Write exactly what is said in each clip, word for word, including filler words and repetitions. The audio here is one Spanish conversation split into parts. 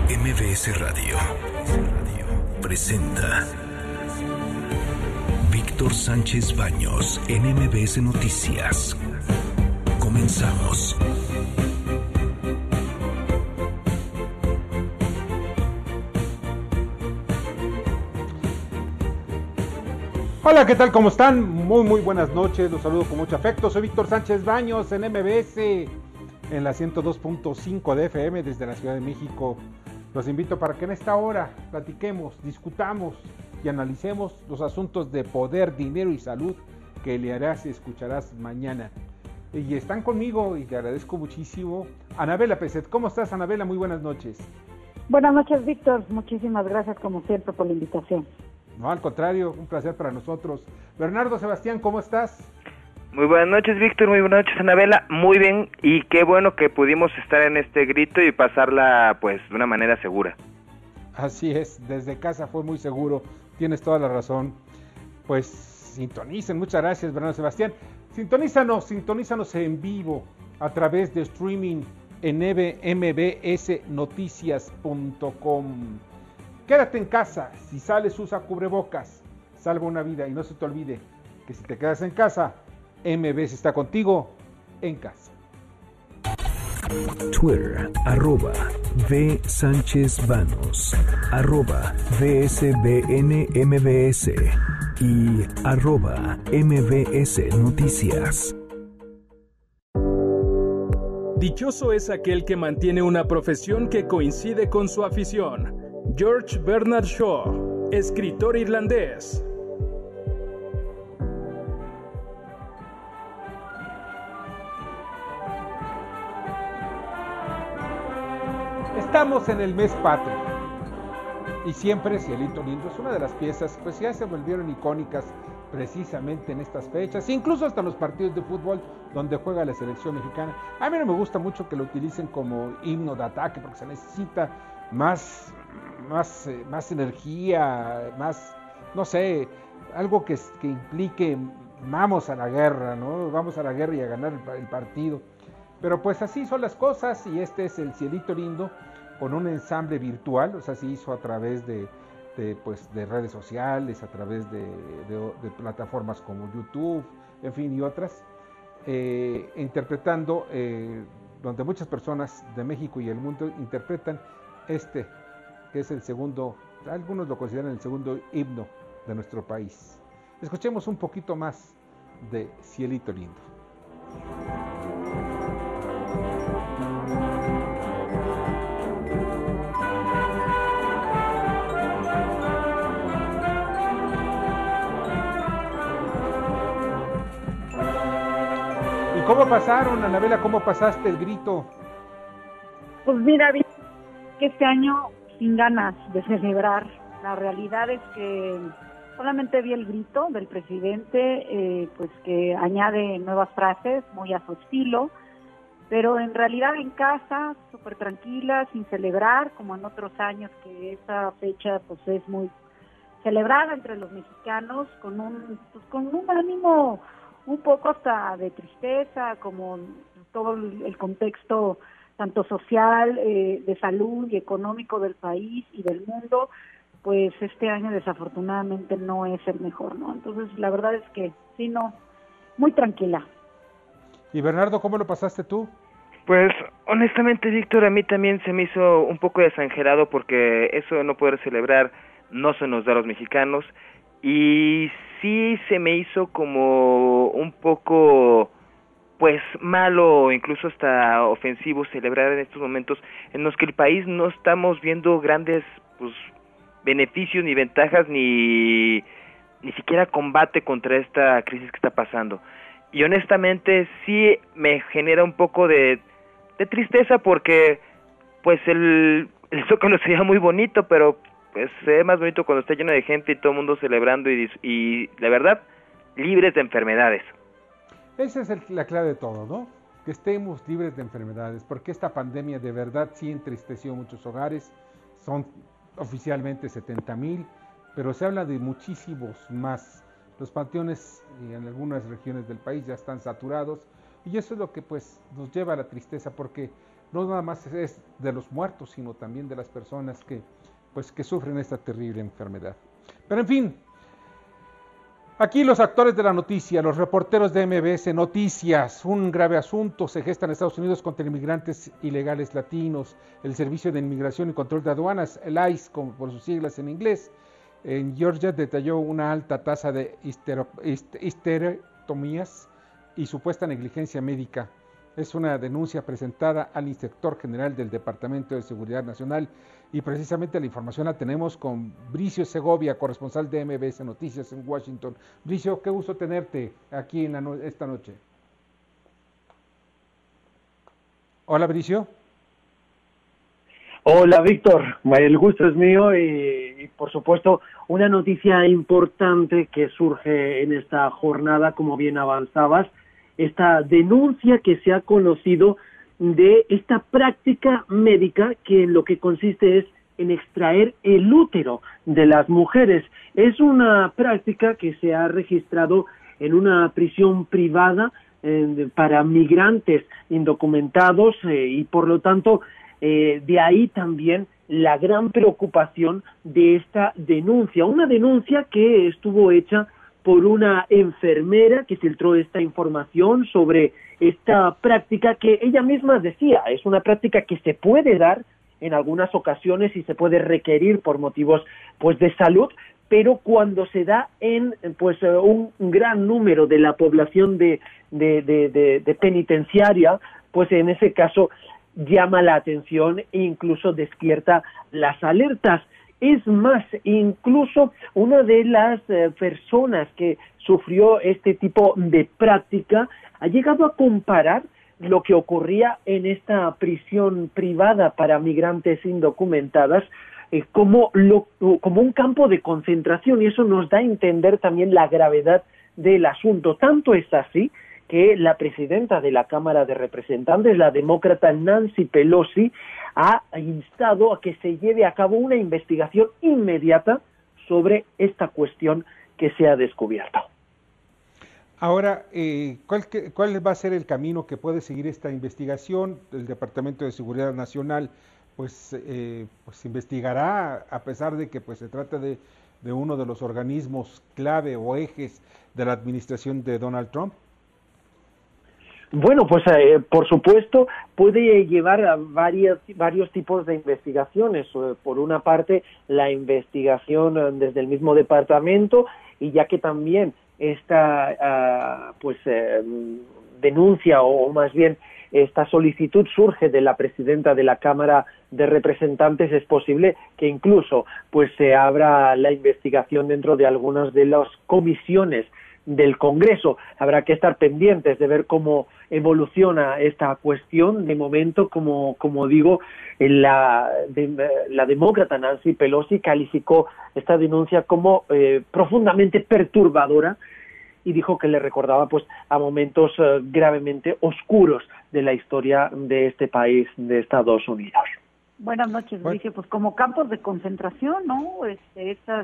M B S Radio presenta Víctor Sánchez Baños en M B S Noticias. Comenzamos. Hola, ¿qué tal? ¿Cómo están? Muy, muy buenas noches. Los saludo con mucho afecto. Soy Víctor Sánchez Baños en M B S, en la ciento dos punto cinco de F M desde la Ciudad de México. Los invito para que en esta hora platiquemos, discutamos y analicemos los asuntos de poder, dinero y salud que leerás y escucharás mañana. Y están conmigo y le agradezco muchísimo. Anabela Peset, ¿cómo estás, Anabela? Muy buenas noches. Buenas noches, Víctor. Muchísimas gracias, como siempre, por la invitación. No, al contrario, un placer para nosotros. Bernardo Sebastián, ¿cómo estás? Muy buenas noches, Víctor, muy buenas noches, Anabela, muy bien, y qué bueno que pudimos estar en este grito y pasarla, pues, de una manera segura. Así es, desde casa fue muy seguro, tienes toda la razón. Pues, sintonicen, muchas gracias, Bernardo Sebastián. Sintonízanos, sintonízanos en vivo, a través de streaming en m b s noticias punto com. Quédate en casa, si sales usa cubrebocas, salva una vida y no se te olvide que si te quedas en casa, M B S está contigo en casa. Twitter, arroba V Sánchez Banos, arroba V S B N M B S y arroba M B S Noticias. Dichoso es aquel que mantiene una profesión que coincide con su afición. George Bernard Shaw, escritor irlandés. Estamos en el mes patrio y siempre Cielito Lindo es una de las piezas, pues ya se volvieron icónicas precisamente en estas fechas, incluso hasta los partidos de fútbol donde juega la selección mexicana. A mí no me gusta mucho que lo utilicen como himno de ataque porque se necesita más, más, eh, más energía, más, no sé, algo que, que implique vamos a la guerra, ¿no? Vamos a la guerra y a ganar el, el partido. Pero pues así son las cosas y este es el Cielito Lindo con un ensamble virtual, o sea, se hizo a través de, de, pues, de redes sociales, a través de, de, de plataformas como YouTube, en fin, y otras, eh, interpretando, eh, donde muchas personas de México y el mundo interpretan este, que es el segundo, algunos lo consideran el segundo himno de nuestro país. Escuchemos un poquito más de Cielito Lindo. ¿Cómo pasaron, Anabela? ¿Cómo pasaste el grito? Pues mira, vi que este año sin ganas de celebrar. La realidad es que solamente vi el grito del presidente, eh, pues que añade nuevas frases muy a su estilo, pero en realidad en casa, súper tranquila, sin celebrar, como en otros años que esa fecha pues es muy celebrada entre los mexicanos, con un, pues, con un ánimo un poco hasta de tristeza, como todo el contexto tanto social, eh, de salud y económico del país y del mundo, pues este año desafortunadamente no es el mejor, ¿no? Entonces la verdad es que sí, no, muy tranquila. ¿Y Bernardo, cómo lo pasaste tú? Pues honestamente, Víctor, a mí también se me hizo un poco desangelado porque eso de no poder celebrar no se nos da a los mexicanos. Y sí se me hizo como un poco, pues, malo, incluso hasta ofensivo celebrar en estos momentos en los que el país no estamos viendo grandes, pues, beneficios ni ventajas ni ni siquiera combate contra esta crisis que está pasando. Y honestamente sí me genera un poco de, de tristeza porque, pues, el, el Zócalo sería muy bonito, pero pues se ve más bonito cuando está lleno de gente y todo el mundo celebrando y, y la verdad, libres de enfermedades. Esa es el, la clave de todo, ¿no? Que estemos libres de enfermedades, porque esta pandemia de verdad sí entristeció muchos hogares, son oficialmente setenta mil, pero se habla de muchísimos más. Los panteones en algunas regiones del país ya están saturados y eso es lo que pues nos lleva a la tristeza, porque no nada más es de los muertos, sino también de las personas que, pues, que sufren esta terrible enfermedad. Pero en fin, aquí los actores de la noticia, los reporteros de M B S Noticias, un grave asunto se gesta en Estados Unidos contra inmigrantes ilegales latinos. El Servicio de Inmigración y Control de Aduanas, el I C E, como por sus siglas en inglés, en Georgia detalló una alta tasa de histero, histerectomías y supuesta negligencia médica. Es una denuncia presentada al Inspector General del Departamento de Seguridad Nacional y precisamente la información la tenemos con Bricio Segovia, corresponsal de M B S Noticias en Washington. Bricio, qué gusto tenerte aquí en la no- esta noche. Hola, Bricio. Hola, Víctor. El gusto es mío y, y, por supuesto, una noticia importante que surge en esta jornada, como bien avanzabas, esta denuncia que se ha conocido de esta práctica médica que en lo que consiste es en extraer el útero de las mujeres. Es una práctica que se ha registrado en una prisión privada eh, para migrantes indocumentados eh, y por lo tanto eh, de ahí también la gran preocupación de esta denuncia, una denuncia que estuvo hecha por una enfermera que filtró esta información sobre esta práctica que ella misma decía, es una práctica que se puede dar en algunas ocasiones y se puede requerir por motivos pues de salud, pero cuando se da en pues un gran número de la población de, de, de, de, de penitenciaria, pues en ese caso llama la atención e incluso despierta las alertas. Es más, incluso una de las eh, personas que sufrió este tipo de práctica ha llegado a comparar lo que ocurría en esta prisión privada para migrantes indocumentadas eh, como, lo, como un campo de concentración, y eso nos da a entender también la gravedad del asunto. Tanto es así que la presidenta de la Cámara de Representantes, la demócrata Nancy Pelosi, ha instado a que se lleve a cabo una investigación inmediata sobre esta cuestión que se ha descubierto. Ahora, eh, ¿cuál, ¿cuál va a ser el camino que puede seguir esta investigación? El Departamento de Seguridad Nacional pues, eh, pues investigará, a pesar de que pues, se trata de, de uno de los organismos clave o ejes de la administración de Donald Trump. Bueno, pues eh, por supuesto puede llevar a varias, varios tipos de investigaciones. Por una parte, la investigación desde el mismo departamento, y ya que también esta uh, pues eh, denuncia o, o más bien esta solicitud surge de la presidenta de la Cámara de Representantes, es posible que incluso pues se abra la investigación dentro de algunas de las comisiones del Congreso. Habrá que estar pendientes de ver cómo evoluciona esta cuestión. De momento, como como digo, la, de, la demócrata Nancy Pelosi calificó esta denuncia como eh, profundamente perturbadora y dijo que le recordaba pues a momentos eh, gravemente oscuros de la historia de este país, de Estados Unidos. Buenas noches, Mauricio. Pues como campos de concentración, ¿no? Este, estas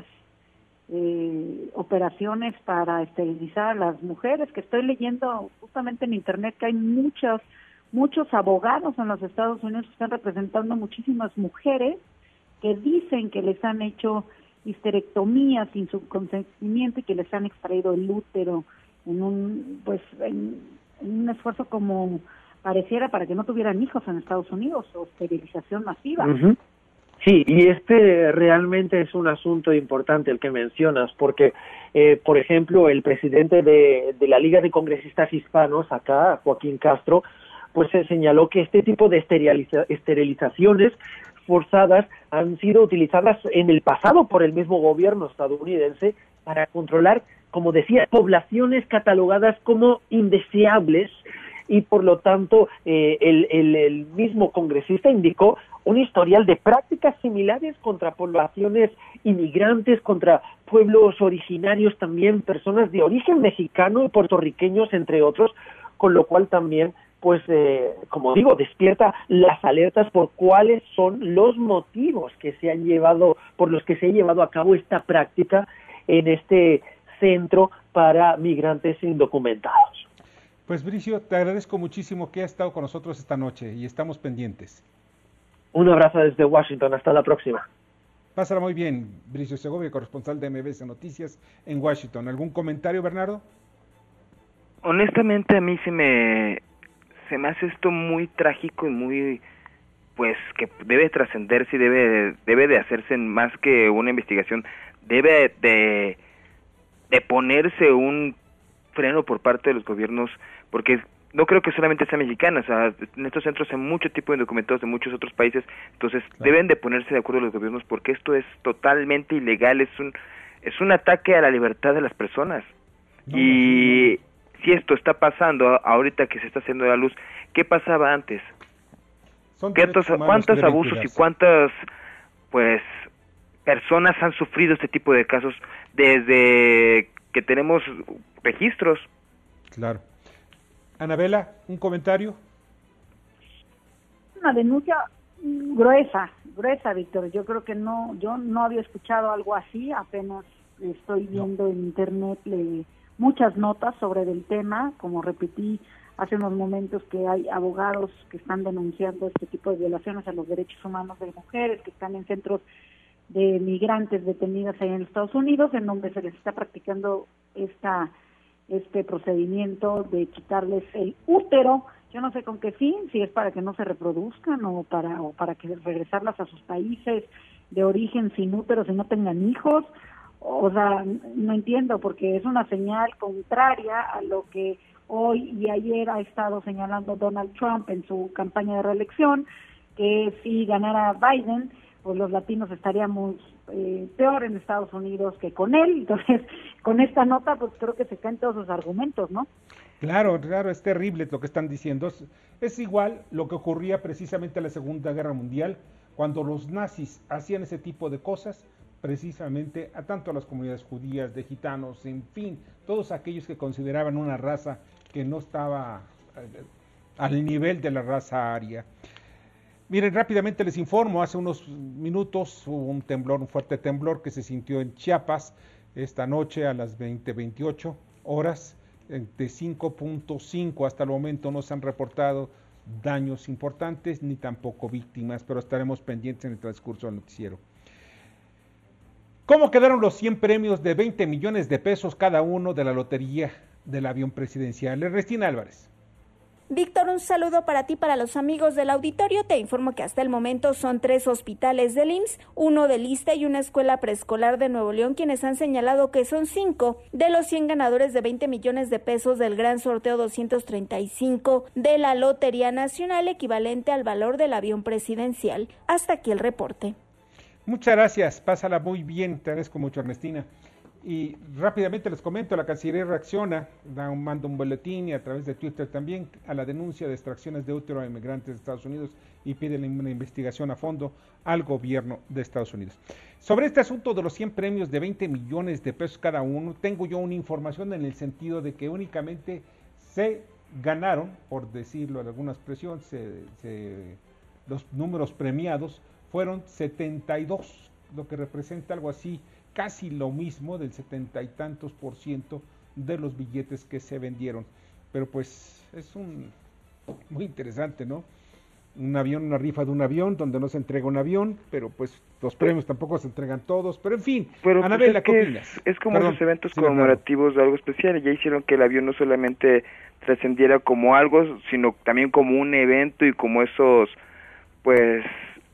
Eh, operaciones para esterilizar a las mujeres, que estoy leyendo justamente en internet que hay muchos muchos abogados en los Estados Unidos que están representando muchísimas mujeres que dicen que les han hecho histerectomía sin su consentimiento y que les han extraído el útero en un pues en, en un esfuerzo como pareciera para que no tuvieran hijos en Estados Unidos, o esterilización masiva. Uh-huh. Sí, y este realmente es un asunto importante el que mencionas, porque, eh, por ejemplo, el presidente de, de la Liga de Congresistas Hispanos, acá, Joaquín Castro, pues se señaló que este tipo de esteriliza, esterilizaciones forzadas han sido utilizadas en el pasado por el mismo gobierno estadounidense para controlar, como decía, poblaciones catalogadas como indeseables, y por lo tanto eh, el, el, el mismo congresista indicó un historial de prácticas similares contra poblaciones inmigrantes, contra pueblos originarios también, personas de origen mexicano y puertorriqueños, entre otros, con lo cual también, pues, eh, como digo, despierta las alertas por cuáles son los motivos que se han llevado, por los que se ha llevado a cabo esta práctica en este centro para migrantes indocumentados. Pues Bricio, te agradezco muchísimo que hayas estado con nosotros esta noche y estamos pendientes. Un abrazo desde Washington, hasta la próxima. Pásala muy bien, Bricio Segovia, corresponsal de M B S Noticias en Washington. ¿Algún comentario, Bernardo? Honestamente a mí se me se me hace esto muy trágico y muy, pues, que debe trascenderse y debe debe de hacerse más que una investigación, debe de de ponerse un freno por parte de los gobiernos, porque no creo que solamente sea mexicana, o sea, en estos centros hay mucho tipo de indocumentados de muchos otros países, entonces claro, deben de ponerse de acuerdo los gobiernos porque esto es totalmente ilegal, es un es un ataque a la libertad de las personas. No, y no, no. Si esto está pasando ahorita que se está haciendo la luz, ¿qué pasaba antes? ¿Cuántos, cuántos abusos cuidarse. y cuántas, pues, personas han sufrido este tipo de casos desde que tenemos registros? Claro. Anabela, ¿un comentario? Una denuncia gruesa, gruesa, Víctor. Yo creo que no, yo no había escuchado algo así, apenas estoy viendo no. en internet le, muchas notas sobre el tema, como repetí hace unos momentos que hay abogados que están denunciando este tipo de violaciones a los derechos humanos de mujeres que están en centros de migrantes detenidas ahí en Estados Unidos, en donde se les está practicando esta este procedimiento de quitarles el útero, yo no sé con qué fin, si es para que no se reproduzcan o para o para que regresarlas a sus países de origen sin útero, si no tengan hijos, o sea, no entiendo, porque es una señal contraria a lo que hoy y ayer ha estado señalando Donald Trump en su campaña de reelección, que si ganara Biden, pues los latinos estaríamos eh, peor en Estados Unidos que con él. Entonces, con esta nota, pues creo que se caen todos sus argumentos, ¿no? Claro, claro, es terrible lo que están diciendo. Es, es igual lo que ocurría precisamente en la Segunda Guerra Mundial, cuando los nazis hacían ese tipo de cosas, precisamente a tanto a las comunidades judías, de gitanos, en fin, todos aquellos que consideraban una raza que no estaba eh, al nivel de la raza aria. Miren, rápidamente les informo, hace unos minutos hubo un temblor, un fuerte temblor que se sintió en Chiapas esta noche a las veinte veintiocho horas, de cinco punto cinco, hasta el momento no se han reportado daños importantes ni tampoco víctimas, pero estaremos pendientes en el transcurso del noticiero. ¿Cómo quedaron los cien premios de veinte millones de pesos cada uno de la lotería del avión presidencial? Ernestina Álvarez. Víctor, un saludo para ti, para los amigos del auditorio. Te informo que hasta el momento son tres hospitales del I M S S, uno del ISSSTE y una escuela preescolar de Nuevo León quienes han señalado que son cinco de los cien ganadores de veinte millones de pesos del gran sorteo doscientos treinta y cinco de la Lotería Nacional, equivalente al valor del avión presidencial. Hasta aquí el reporte. Muchas gracias, pásala muy bien, te agradezco mucho, Ernestina. Y rápidamente les comento, la Cancillería reacciona, da un, manda un boletín y a través de Twitter también a la denuncia de extracciones de útero a inmigrantes de Estados Unidos y pide una investigación a fondo al gobierno de Estados Unidos. Sobre este asunto de los cien premios de veinte millones de pesos cada uno, tengo yo una información en el sentido de que únicamente se ganaron, por decirlo en alguna expresión, se, se, los números premiados fueron setenta y dos, lo que representa algo así, casi lo mismo del setenta y tantos por ciento de los billetes que se vendieron. Pero pues es un muy interesante, ¿no? Un avión, una rifa de un avión donde no se entrega un avión, pero pues los premios tampoco se entregan todos, pero en fin, pero Anabela, pues ¿qué opinas? Es, es como Perdón, esos eventos sí, conmemorativos claro. de algo especial, ya hicieron que el avión no solamente trascendiera como algo, sino también como un evento y como esos, pues,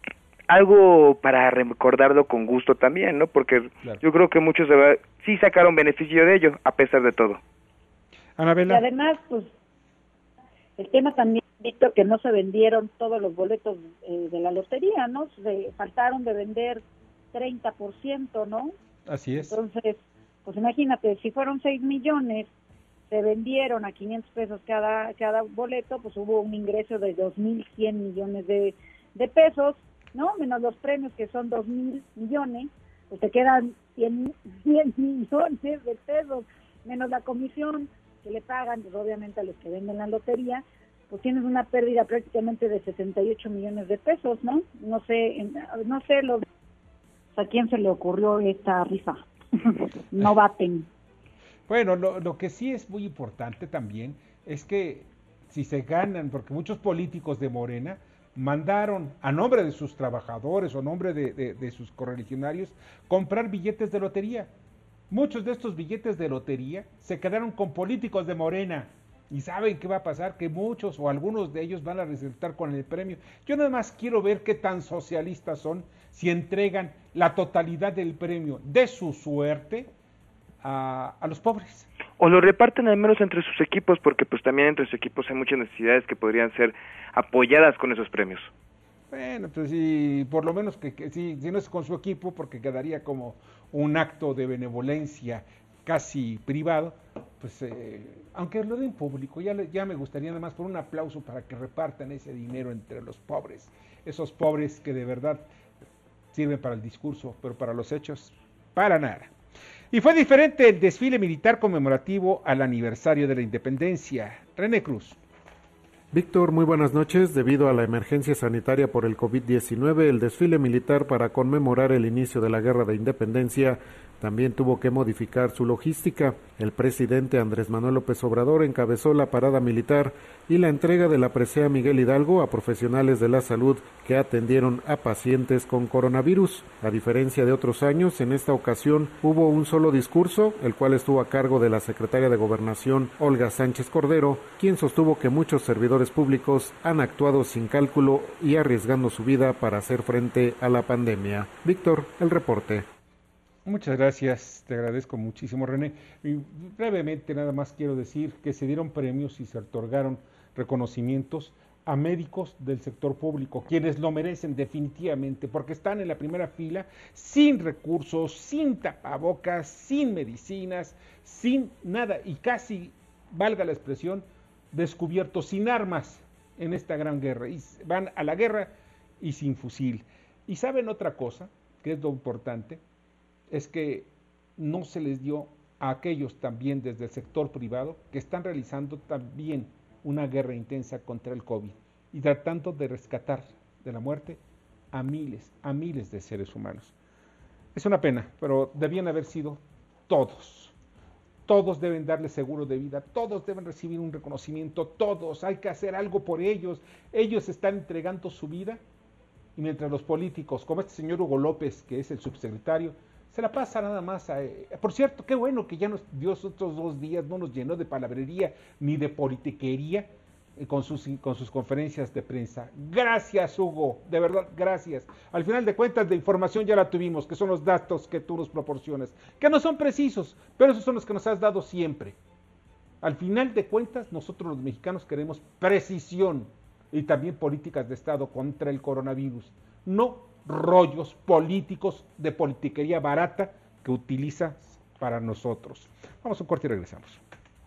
algo para recordarlo con gusto también, ¿no? Porque claro. yo creo que muchos sí sacaron beneficio de ello, a pesar de todo. Anabela. Y además, pues, el tema también, Víctor, que no se vendieron todos los boletos eh, de la lotería, ¿no? Se faltaron de vender treinta por ciento, ¿no? Así es. Entonces, pues imagínate, si fueron seis millones, se vendieron a quinientos pesos cada cada boleto, pues hubo un ingreso de dos mil cien millones de, de pesos, ¿no? Menos los premios que son dos mil millones, pues te quedan cien millones de pesos, menos la comisión que le pagan, pues obviamente a los que venden la lotería, pues tienes una pérdida prácticamente de sesenta y ocho millones de pesos, ¿no? No sé, no sé lo, a quién se le ocurrió esta rifa. No baten. Bueno, lo, lo que sí es muy importante también es que si se ganan, porque muchos políticos de Morena mandaron a nombre de sus trabajadores o a nombre de, de, de sus correligionarios comprar billetes de lotería. Muchos de estos billetes de lotería se quedaron con políticos de Morena. ¿Y saben qué va a pasar? Que muchos o algunos de ellos van a resultar con el premio. Yo nada más quiero ver qué tan socialistas son si entregan la totalidad del premio de su suerte a, a los pobres. O lo reparten al menos entre sus equipos, porque pues también entre sus equipos hay muchas necesidades que podrían ser apoyadas con esos premios. Bueno, pues sí, por lo menos que, que sí, si no es con su equipo, porque quedaría como un acto de benevolencia casi privado, pues eh, aunque lo den público, ya, ya me gustaría nada más por un aplauso para que repartan ese dinero entre los pobres, esos pobres que de verdad sirven para el discurso, pero para los hechos, para nada. Y fue diferente el desfile militar conmemorativo al aniversario de la independencia. René Cruz. Víctor, muy buenas noches. Debido a la emergencia sanitaria por el COVID diecinueve, el desfile militar para conmemorar el inicio de la Guerra de Independencia también tuvo que modificar su logística. El presidente Andrés Manuel López Obrador encabezó la parada militar y la entrega de la presea Miguel Hidalgo a profesionales de la salud que atendieron a pacientes con coronavirus. A diferencia de otros años, en esta ocasión hubo un solo discurso, el cual estuvo a cargo de la secretaria de Gobernación, Olga Sánchez Cordero, quien sostuvo que muchos servidores públicos han actuado sin cálculo y arriesgando su vida para hacer frente a la pandemia. Víctor, el reporte. Muchas gracias, te agradezco muchísimo, René. Y brevemente nada más quiero decir que se dieron premios y se otorgaron reconocimientos a médicos del sector público, quienes lo merecen definitivamente, porque están en la primera fila sin recursos, sin tapabocas, sin medicinas, sin nada, y casi, valga la expresión, descubiertos sin armas en esta gran guerra. Y van a la guerra y sin fusil. Y saben otra cosa, que es lo importante, es que no se les dio a aquellos también desde el sector privado que están realizando también una guerra intensa contra el COVID y tratando de rescatar de la muerte a miles, a miles de seres humanos. Es una pena, pero debían haber sido todos. Todos deben darle seguro de vida, todos deben recibir un reconocimiento, todos, hay que hacer algo por ellos. Ellos están entregando su vida y mientras los políticos, como este señor Hugo López, que es el subsecretario, se la pasa nada más a... Eh, por cierto, qué bueno que ya nos dio otros dos días, no nos llenó de palabrería ni de politiquería eh, con, sus, con sus conferencias de prensa. Gracias, Hugo, de verdad, gracias. Al final de cuentas, de información ya la tuvimos, que son los datos que tú nos proporcionas, que no son precisos, pero esos son los que nos has dado siempre. Al final de cuentas, nosotros los mexicanos queremos precisión y también políticas de Estado contra el coronavirus, no rollos políticos de politiquería barata que utilizas para nosotros. Vamos a un corte y regresamos.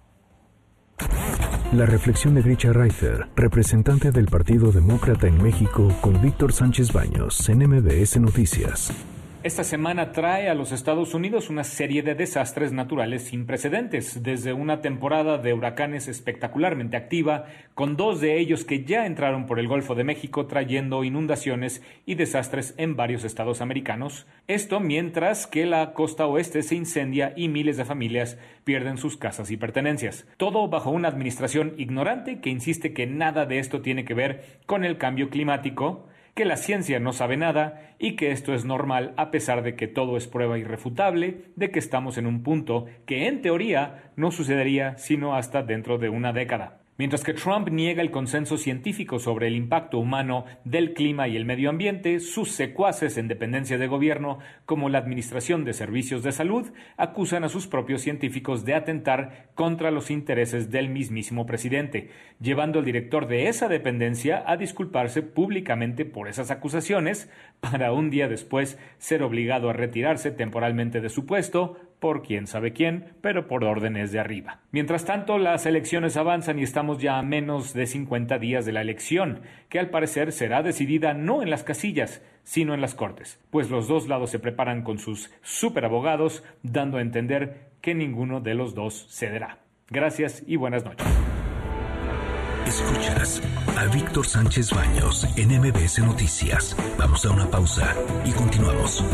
La reflexión de Grisha Reiter, representante del Partido Demócrata en México, con Víctor Sánchez Baños en M B S Noticias. Esta semana trae a los Estados Unidos una serie de desastres naturales sin precedentes, desde una temporada de huracanes espectacularmente activa, con dos de ellos que ya entraron por el Golfo de México trayendo inundaciones y desastres en varios estados americanos. Esto mientras que la costa oeste se incendia y miles de familias pierden sus casas y pertenencias. Todo bajo una administración ignorante que insiste que nada de esto tiene que ver con el cambio climático, que la ciencia no sabe nada y que esto es normal a pesar de que todo es prueba irrefutable de que estamos en un punto que en teoría no sucedería sino hasta dentro de una década. Mientras que Trump niega el consenso científico sobre el impacto humano del clima y el medio ambiente, sus secuaces en dependencia de gobierno, como la Administración de Servicios de Salud, acusan a sus propios científicos de atentar contra los intereses del mismísimo presidente, llevando al director de esa dependencia a disculparse públicamente por esas acusaciones, para un día después ser obligado a retirarse temporalmente de su puesto, por quién sabe quién, pero por órdenes de arriba. Mientras tanto, las elecciones avanzan y estamos ya a menos de cincuenta días de la elección, que al parecer será decidida no en las casillas, sino en las cortes, pues los dos lados se preparan con sus superabogados, dando a entender que ninguno de los dos cederá. Gracias y buenas noches. Escuchas a Víctor Sánchez Baños en M B S Noticias. Vamos a una pausa y continuamos.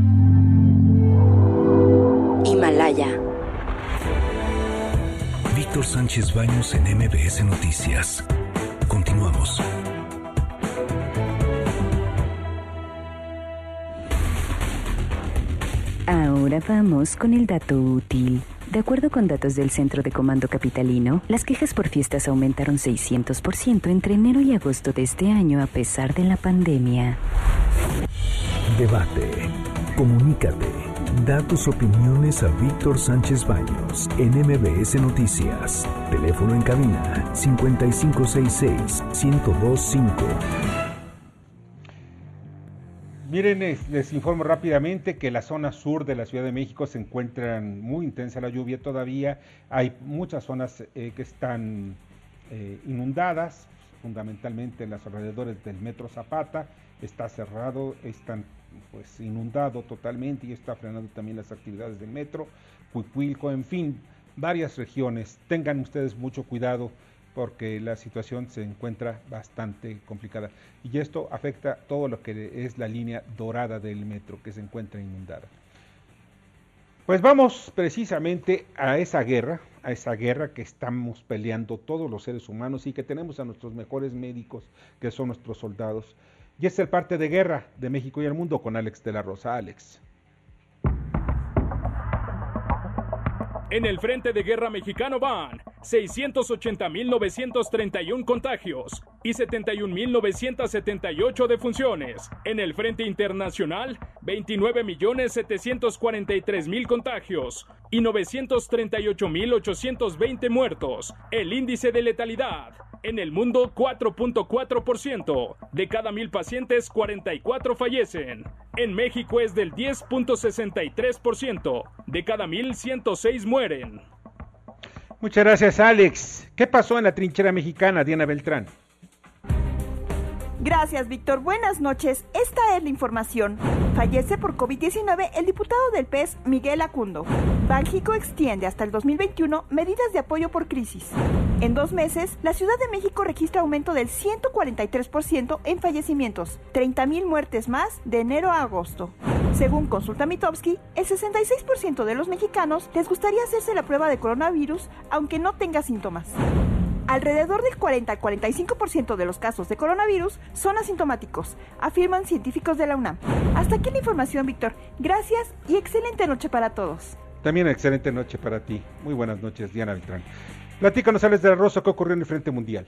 Himalaya. Víctor Sánchez Baños en M B S Noticias. Continuamos. Ahora vamos con el dato útil. De acuerdo con datos del Centro de Comando Capitalino, las quejas por fiestas aumentaron seiscientos por ciento entre enero y agosto de este año a pesar de la pandemia. Debate. Comunícate. Da tus opiniones a Víctor Sánchez Baños en M B S Noticias. Teléfono en cabina cincuenta y cinco sesenta y seis, ciento veinticinco. Miren, les, les informo rápidamente que la zona sur de la Ciudad de México se encuentra muy intensa la lluvia todavía. Hay muchas zonas eh, que están eh, inundadas, fundamentalmente en los alrededores del Metro Zapata. Está cerrado, están pues inundado totalmente y está frenando también las actividades del metro, Cuicuilco, en fin, varias regiones. Tengan ustedes mucho cuidado porque la situación se encuentra bastante complicada. Y esto afecta todo lo que es la línea dorada del metro, que se encuentra inundada. Pues vamos precisamente a esa guerra, a esa guerra que estamos peleando todos los seres humanos y que tenemos a nuestros mejores médicos, que son nuestros soldados. Y es el parte de guerra de México y el mundo con Alex de la Rosa. Alex. En el frente de guerra mexicano van seiscientos ochenta mil novecientos treinta y uno contagios y setenta y un mil novecientos setenta y ocho defunciones. En el frente internacional, veintinueve millones setecientos cuarenta y tres mil contagios y novecientos treinta y ocho mil ochocientos veinte muertos. El índice de letalidad en el mundo, cuatro punto cuatro por ciento. De cada mil pacientes, cuarenta y cuatro fallecen. En México es del diez punto sesenta y tres por ciento. De cada mil, ciento seis mueren. Muchas gracias, Alex. ¿Qué pasó en la trinchera mexicana, Diana Beltrán? Gracias, Víctor. Buenas noches. Esta es la información. Fallece por COVID diecinueve el diputado del P E S, Miguel Acundo. Banxico extiende hasta el dos mil veintiuno medidas de apoyo por crisis. En dos meses, la Ciudad de México registra aumento del ciento cuarenta y tres por ciento en fallecimientos, treinta mil muertes más de enero a agosto. Según Consulta Mitofsky, el sesenta y seis por ciento de los mexicanos les gustaría hacerse la prueba de coronavirus aunque no tenga síntomas. Alrededor del cuarenta al cuarenta y cinco por ciento de los casos de coronavirus son asintomáticos, afirman científicos de la UNAM. Hasta aquí la información, Víctor. Gracias y excelente noche para todos. También excelente noche para ti. Muy buenas noches, Diana Beltrán. Platícanos, Alex de la Rosa, ¿qué ocurrió en el Frente Mundial?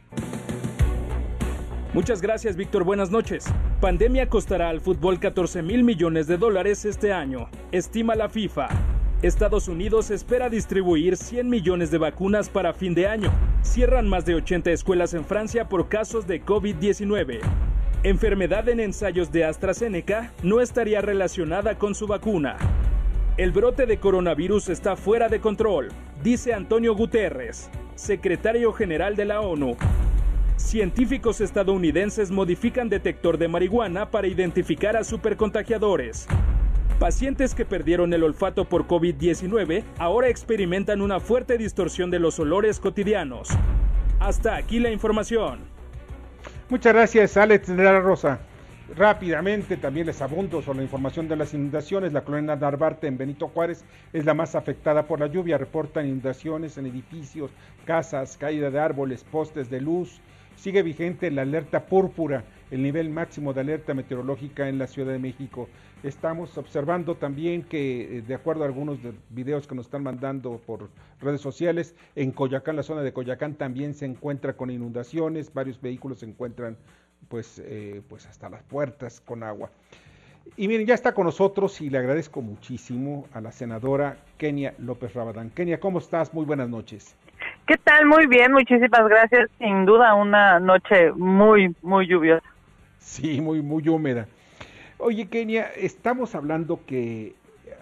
Muchas gracias, Víctor. Buenas noches. Pandemia costará al fútbol catorce mil millones de dólares este año, estima la FIFA. Estados Unidos espera distribuir cien millones de vacunas para fin de año. Cierran más de ochenta escuelas en Francia por casos de COVID diecinueve. Enfermedad en ensayos de AstraZeneca no estaría relacionada con su vacuna. El brote de coronavirus está fuera de control, dice Antonio Guterres, secretario general de la ONU. Científicos estadounidenses modifican detector de marihuana para identificar a supercontagiadores. Pacientes que perdieron el olfato por COVID diecinueve ahora experimentan una fuerte distorsión de los olores cotidianos. Hasta aquí la información. Muchas gracias, Alex de la Rosa. Rápidamente también les abundo sobre la información de las inundaciones. La colonia Narvarte en Benito Juárez es la más afectada por la lluvia. Reportan inundaciones en edificios, casas, caída de árboles, postes de luz. Sigue vigente la alerta púrpura, el nivel máximo de alerta meteorológica en la Ciudad de México. Estamos observando también que, de acuerdo a algunos de videos que nos están mandando por redes sociales, en Coyoacán, la zona de Coyoacán también se encuentra con inundaciones, varios vehículos se encuentran pues, eh, pues hasta las puertas con agua. Y miren, ya está con nosotros y le agradezco muchísimo a la senadora Kenia López Rabadán. Kenia, ¿cómo estás? Muy buenas noches. ¿Qué tal? Muy bien, muchísimas gracias. Sin duda una noche muy, muy lluviosa. Sí, muy, muy húmeda. Oye, Kenia, estamos hablando que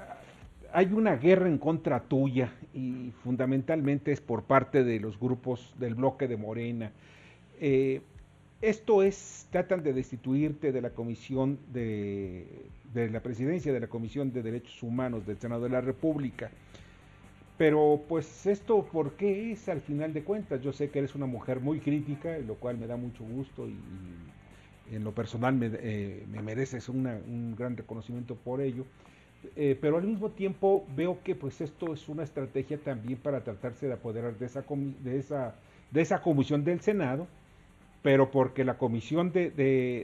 hay una guerra en contra tuya y fundamentalmente es por parte de los grupos del bloque de Morena. Eh, esto es, tratan de destituirte de la comisión de, de la presidencia de la Comisión de Derechos Humanos del Senado de la República. Pero pues esto, ¿por qué es al final de cuentas? Yo sé que eres una mujer muy crítica, lo cual me da mucho gusto y, y en lo personal me, eh, me mereces una, un gran reconocimiento por ello. eh, pero al mismo tiempo veo que pues esto es una estrategia también para tratarse de apoderar de esa, de esa, de esa comisión del Senado, pero porque la Comisión de, de,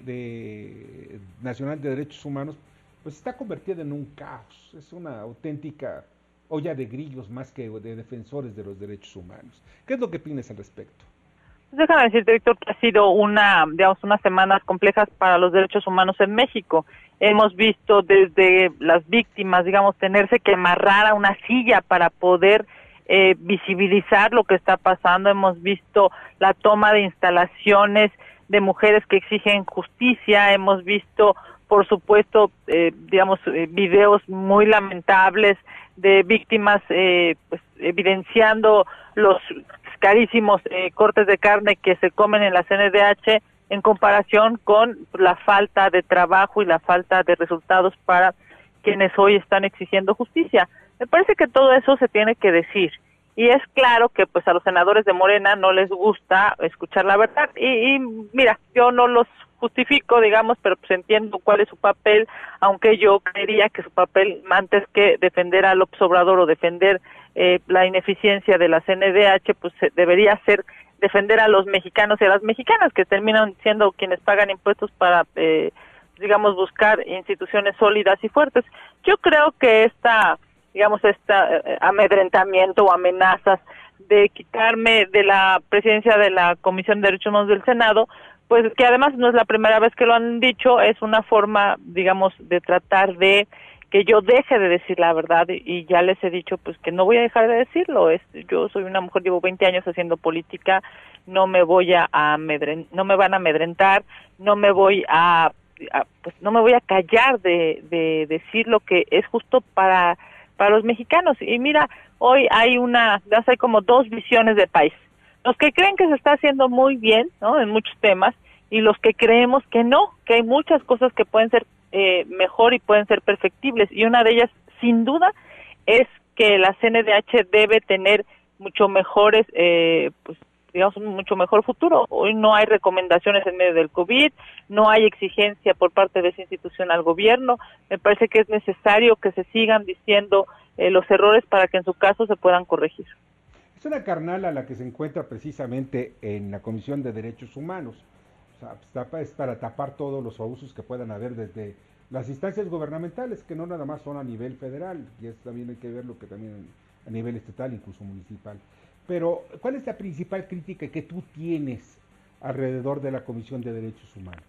de Nacional de Derechos Humanos pues está convertida en un caos, es una auténtica olla de grillos más que de defensores de los derechos humanos. ¿Qué es lo que opinas al respecto? Déjame decirte, Víctor, que ha sido una, digamos, unas semanas complejas para los derechos humanos en México. Hemos visto desde las víctimas, digamos, tenerse que amarrar a una silla para poder eh, visibilizar lo que está pasando. Hemos visto la toma de instalaciones de mujeres que exigen justicia. Hemos visto, por supuesto, eh, digamos, eh, videos muy lamentables de víctimas eh, pues, evidenciando los carísimos eh, cortes de carne que se comen en la C N D H en comparación con la falta de trabajo y la falta de resultados para quienes hoy están exigiendo justicia. Me parece que todo eso se tiene que decir, y es claro que pues a los senadores de Morena no les gusta escuchar la verdad, y, y mira, yo no los justifico, digamos, pero pues entiendo cuál es su papel, aunque yo creería que su papel, antes que defender a López Obrador o defender eh, la ineficiencia de la C N D H, pues debería ser defender a los mexicanos y a las mexicanas, que terminan siendo quienes pagan impuestos para, eh, digamos, buscar instituciones sólidas y fuertes. Yo creo que esta, digamos, esta eh, amedrentamiento o amenazas de quitarme de la presidencia de la Comisión de Derechos Humanos del Senado, pues que además no es la primera vez que lo han dicho, es una forma, digamos, de tratar de que yo deje de decir la verdad, y, y ya les he dicho pues que no voy a dejar de decirlo. Es, yo soy una mujer, llevo veinte años haciendo política, no me voy a amedren, no me van a amedrentar, no me voy a, a pues no me voy a callar de, de decir lo que es justo para para los mexicanos. Y mira, hoy hay una, ya hay como dos visiones de país. Los que creen que se está haciendo muy bien, ¿no?, en muchos temas, y los que creemos que no, que hay muchas cosas que pueden ser eh, mejor y pueden ser perfectibles, y una de ellas, sin duda, es que la C N D H debe tener mucho mejores, eh, pues digamos, un mucho mejor futuro. Hoy no hay recomendaciones en medio del COVID, no hay exigencia por parte de esa institución al gobierno. Me parece que es necesario que se sigan diciendo eh, los errores para que en su caso se puedan corregir. Es una carnal a la que se encuentra precisamente en la Comisión de Derechos Humanos. O sea, es para tapar todos los abusos que puedan haber desde las instancias gubernamentales, que no nada más son a nivel federal, y eso también hay que verlo que también a nivel estatal, incluso municipal. Pero, ¿cuál es la principal crítica que tú tienes alrededor de la Comisión de Derechos Humanos?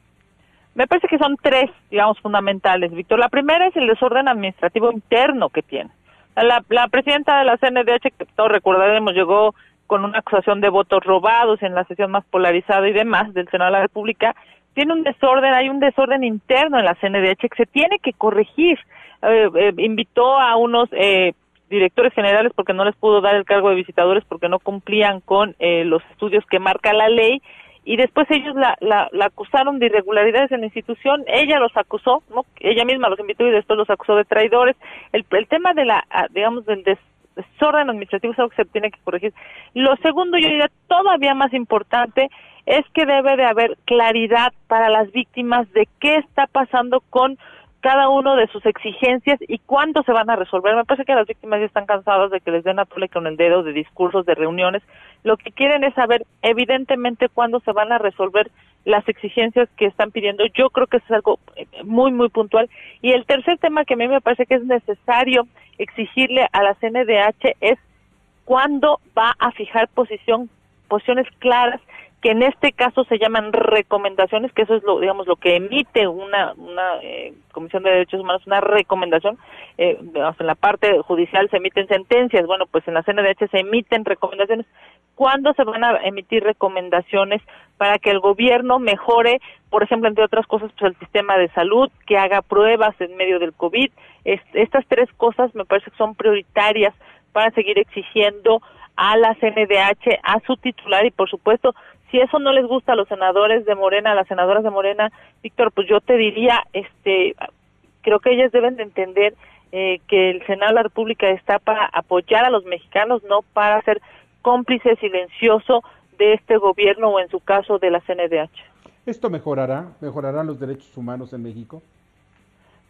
Me parece que son tres, digamos, fundamentales, Víctor. La primera es el desorden administrativo interno que tiene. La, la presidenta de la C N D H, que todos recordaremos, llegó con una acusación de votos robados en la sesión más polarizada y demás del Senado de la República. Tiene un desorden, hay un desorden interno en la C N D H que se tiene que corregir. Eh, eh, invitó a unos eh, directores generales porque no les pudo dar el cargo de visitadores porque no cumplían con eh, los estudios que marca la ley, y después ellos la, la, la acusaron de irregularidades en la institución. Ella los acusó, ¿no? Ella misma los invitó y después los acusó de traidores. El, el tema de la, digamos, del des, desorden administrativo es algo que se tiene que corregir. Lo segundo, yo diría todavía más importante, es que debe de haber claridad para las víctimas de qué está pasando con cada uno de sus exigencias y cuándo se van a resolver. Me parece que las víctimas ya están cansadas de que les den a tole con el dedo, de discursos, de reuniones. Lo que quieren es saber evidentemente cuándo se van a resolver las exigencias que están pidiendo. Yo creo que eso es algo muy, muy puntual. Y el tercer tema que a mí me parece que es necesario exigirle a la C N D H es cuándo va a fijar posición, posiciones claras, que en este caso se llaman recomendaciones, que eso es lo, digamos, lo que emite una una eh, Comisión de Derechos Humanos, una recomendación. Eh, en la parte judicial se emiten sentencias, bueno, pues en la C N D H se emiten recomendaciones. ¿Cuándo se van a emitir recomendaciones para que el gobierno mejore, por ejemplo, entre otras cosas, pues el sistema de salud, que haga pruebas en medio del COVID? Es, estas tres cosas me parece que son prioritarias para seguir exigiendo a la C N D H, a su titular, y por supuesto, si eso no les gusta a los senadores de Morena, a las senadoras de Morena, Víctor, pues yo te diría, este, creo que ellas deben de entender eh, que el Senado de la República está para apoyar a los mexicanos, no para ser cómplice silencioso de este gobierno o en su caso de la C N D H. ¿Esto mejorará? ¿Mejorarán los derechos humanos en México?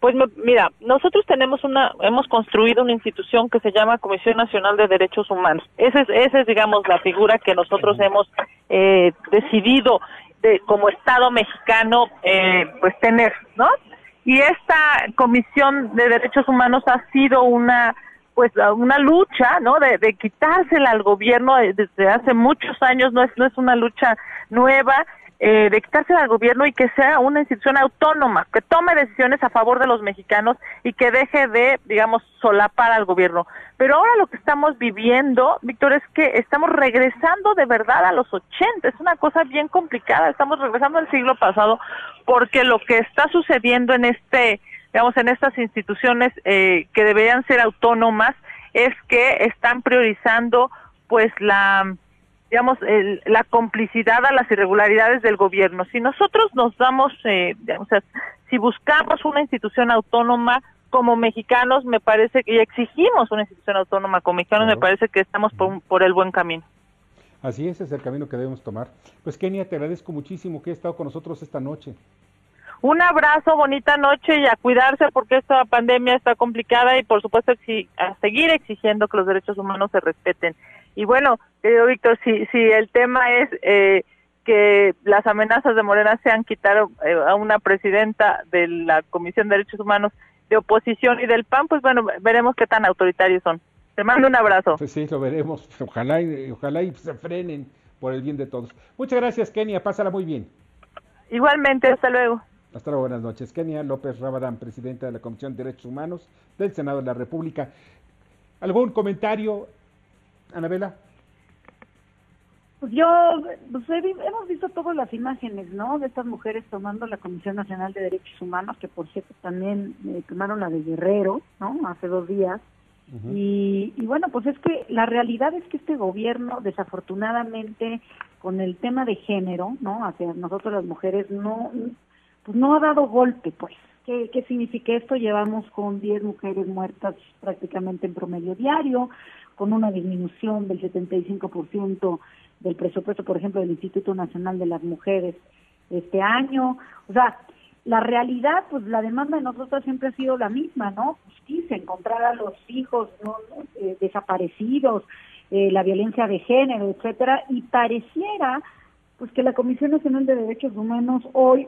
Pues me, mira, nosotros tenemos una, hemos construido una institución que se llama Comisión Nacional de Derechos Humanos. Esa es, esa es digamos, la figura que nosotros hemos eh, decidido de, como Estado mexicano, eh, pues tener, ¿no? Y esta Comisión de Derechos Humanos ha sido una, pues, una lucha, ¿no? De, de quitársela al gobierno desde hace muchos años, no es, no es una lucha nueva. Eh, de quitársela al gobierno y que sea una institución autónoma, que tome decisiones a favor de los mexicanos y que deje de, digamos, solapar al gobierno. Pero ahora lo que estamos viviendo, Víctor, es que estamos regresando de verdad a los ochenta, es una cosa bien complicada, estamos regresando al siglo pasado, porque lo que está sucediendo en este, digamos, en estas instituciones eh, que deberían ser autónomas, es que están priorizando, pues, la... digamos, el, la complicidad a las irregularidades del gobierno. Si nosotros nos damos, eh, digamos, si buscamos una institución autónoma como mexicanos, me parece que y exigimos una institución autónoma como mexicanos, claro. Me parece que estamos por, por el buen camino. Así es, es el camino que debemos tomar. Pues Kenia, te agradezco muchísimo que hayas estado con nosotros esta noche. Un abrazo, bonita noche y a cuidarse porque esta pandemia está complicada y por supuesto a seguir exigiendo que los derechos humanos se respeten. Y bueno, querido Víctor, si, si el tema es eh, que las amenazas de Morena sean quitar eh, a una presidenta de la Comisión de Derechos Humanos de oposición y del P A N, pues bueno, veremos qué tan autoritarios son. Te mando un abrazo. Pues sí, lo veremos. Ojalá y, ojalá y se frenen por el bien de todos. Muchas gracias, Kenia. Pásala muy bien. Igualmente, hasta luego. Hasta luego, buenas noches. Kenia López Rabadán, presidenta de la Comisión de Derechos Humanos del Senado de la República. ¿Algún comentario, Anabela? Pues yo, pues hemos visto todas las imágenes, ¿no? De estas mujeres tomando la Comisión Nacional de Derechos Humanos, que por cierto también eh, tomaron la de Guerrero, ¿no? Hace dos días. Uh-huh. Y, y bueno, pues es que la realidad es que este gobierno, desafortunadamente, con el tema de género, ¿no? Hacia nosotros las mujeres, no, pues no ha dado golpe, pues. ¿Qué, qué significa esto? Llevamos con diez mujeres muertas prácticamente en promedio diario, con una disminución del setenta y cinco por ciento del presupuesto, por ejemplo, del Instituto Nacional de las Mujeres este año. O sea, la realidad, pues la demanda de nosotros siempre ha sido la misma, ¿no? Justicia, encontrar a los hijos, ¿no? eh, desaparecidos, eh, la violencia de género, etcétera, y pareciera pues que la Comisión Nacional de Derechos Humanos hoy